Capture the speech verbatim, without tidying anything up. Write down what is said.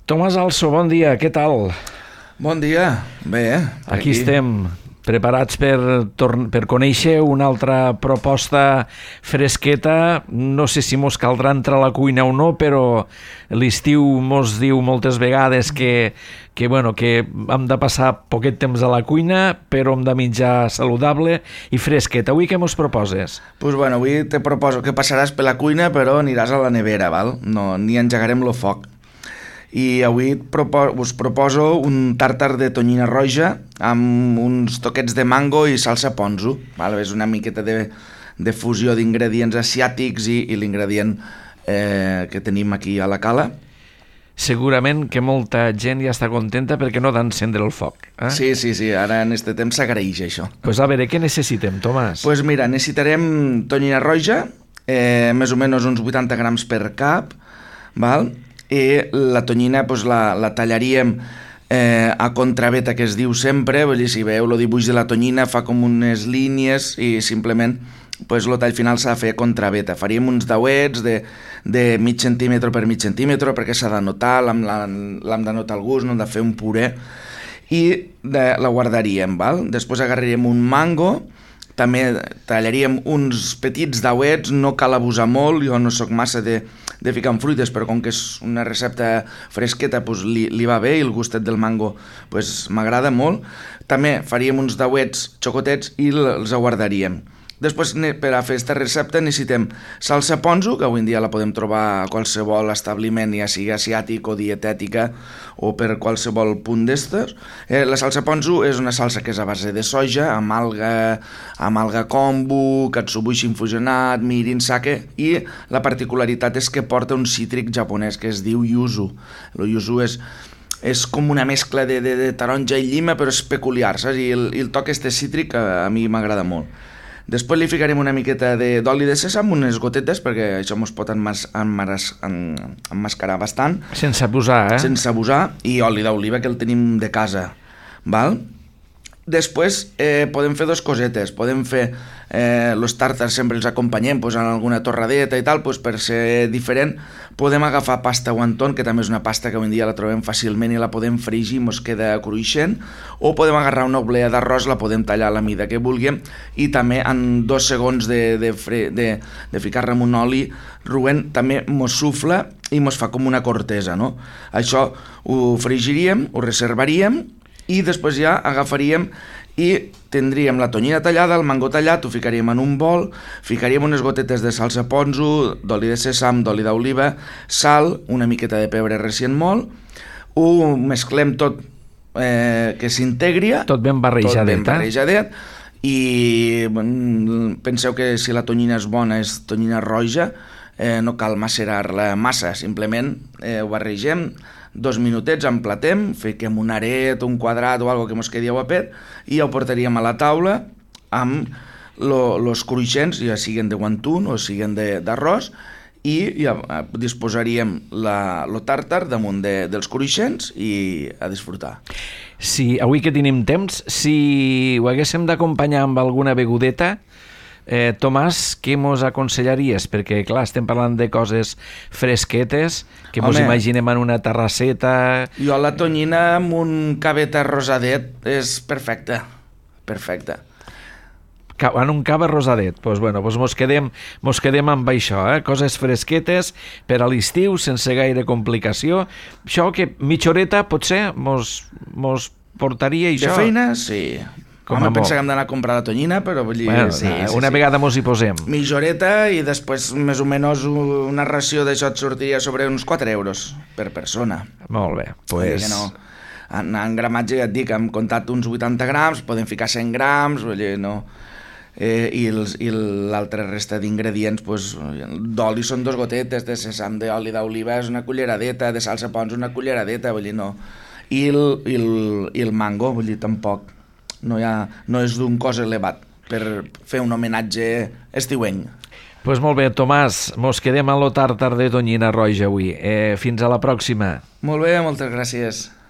Tomàs Also, bon dia, què tal? Bon dia, bé, eh? Aquí, aquí estem, preparats per, per conèixer una altra proposta fresqueta. No sé si mos caldrà entrar a la cuina o no, però l'estiu mos diu moltes vegades que, que, bueno, que hem de passar poquet temps a la cuina, però hem de menjar saludable i fresqueta. Avui què mos proposes? Pues bueno, avui te proposo que passaràs per la cuina, però aniràs a la nevera, val? No, ni engegarem lo foc. I avui propo- us proposo un tàrtar de tonyina roja amb uns toquets de mango i salsa ponzu, val? És una miqueta de, de fusió d'ingredients asiàtics i, i l'ingredient eh, que tenim aquí a la cala. Segurament que molta gent ja està contenta perquè no d'encendre el foc. Eh? Sí, sí, sí, ara en este temps s'agraeix això. Pues a veure, què necessitem, Tomàs? Pues mira, necessitarem tonyina roja, eh, més o menys uns vuitanta grams per cap, val? I la tonyina pues, la, la tallaríem eh, a contraveta, que es diu sempre. Vull dir, si veieu el dibuix de la tonyina fa com unes línies i simplement pues, el tall final s'ha de fer a contraveta. Faríem uns dauets de, de mig centímetre per mig centímetre perquè s'ha de notar, l'hem de notar el gust, no hem de fer un puré, i de, la guardaríem, val? Després agarraríem un mango, també tallaríem uns petits dauets, no cal abusar molt, jo no sóc massa de, de ficar en fruites, però com que és una recepta fresqueta pues li, li va bé i el gustet del mango pues, m'agrada molt. També faríem uns dauets xocotets i els guardaríem. Després, per a fer aquesta recepta necessitem salsa ponzu, que avui en dia la podem trobar a qualsevol establiment, ja sigui asiàtic o dietètica o per qualsevol punt d'estes. Eh, la salsa ponzu és una salsa que és a base de soja, amb alga, amb alga kombu, katsuobushi infusionat, mirin, sake, i la particularitat és que porta un cítric japonès que es diu yuzu. El yuzu és és com una mescla de, de, de taronja i llima, però és peculiar, saps? I el, i el toc este cítric a, a mi m'agrada molt. Després li ficarem una miqueta d'oli de, de sèsam, unes gotetes, perquè això ens pot enmas, enmaras, en, emmascarar bastant. Sense abusar, eh? Sense abusar, i oli d'oliva, que el tenim de casa, val? Després eh, podem fer dos cosetes, podem fer eh, els tàrtars, sempre els acompanyem pues, en alguna torradeta i tal, pues, per ser diferent, podem agafar pasta wonton, que també és una pasta que avui en dia la trobem fàcilment i la podem fregir, mos queda cruixent, o podem agarrar una oblea d'arròs, la podem tallar a la mida que vulguem, i també en dos segons de, de, fre, de, de ficar-la en un oli roent, també mos sufla i mos fa com una cortesa, no? Això ho fregiríem, ho reservaríem, i després ja agafaríem i tindríem la tonyina tallada, el mango tallat, ho ficaríem en un bol, ficaríem unes gotetes de salsa ponzu, d'oli de sèsam, d'oli d'oliva, sal, una miqueta de pebre recient molt, ho mesclem tot eh, que s'integri, tot ben barrejadet, tot ben barrejadet, i bueno, penseu que si la tonyina és bona, és tonyina roja, eh, no cal macerar-la massa, simplement eh, ho barregem, dos minutets, emplatem, fiquem un aret, un quadrat o algo que mos quedi a guapet, i ja ho portaríem a la taula amb els cruixents, ja siguen de wonton o siguen d'arròs, i ja disposaríem el tàrtar damunt de, dels cruixents i a disfrutar. Si avui que tenim temps, si ho haguéssim d'acompanyar amb alguna begudeta, Eh, Tomàs, què mos aconsellaries? Perquè, clar, estem parlant de coses fresquetes, que mos imaginem en una terrasseta... Jo la tonyina amb un caveta rosadet és perfecte, perfecte. En un cava rosadet, doncs, bueno, doncs mos, quedem, mos quedem amb això, eh? Coses fresquetes per a l'estiu, sense gaire complicació. Això que mitja horeta, potser, mos, mos portaria això... De feina, sí. Com Home, pensa que hem d'anar a comprar la tonyina, però vull dir... Bueno, sí, sí, una sí. vegada mos hi posem. Mitja horeta i després més o menys una ració d'això et sortiria sobre uns quatre euros per persona. Molt bé, doncs... Pues... No. En, en gramatge ja et dic, hem comptat uns vuitanta grams, podem ficar cent grams, vull dir, no... Eh, i els, i l'altra resta d'ingredients, pues, d'oli són dos gotetes, de sèsam, d'oli d'oliva és una culleradeta, de salsa ponzu una culleradeta, vull dir, no... I el, i el, i el mango, vull dir, tampoc... No, ha, no és d'un cost elevat per fer un homenatge estiuenc. Doncs pues molt bé, Tomàs, mos quedem a lo tàrtar de tonyina roja avui. Eh, fins a la pròxima. Molt bé, moltes gràcies.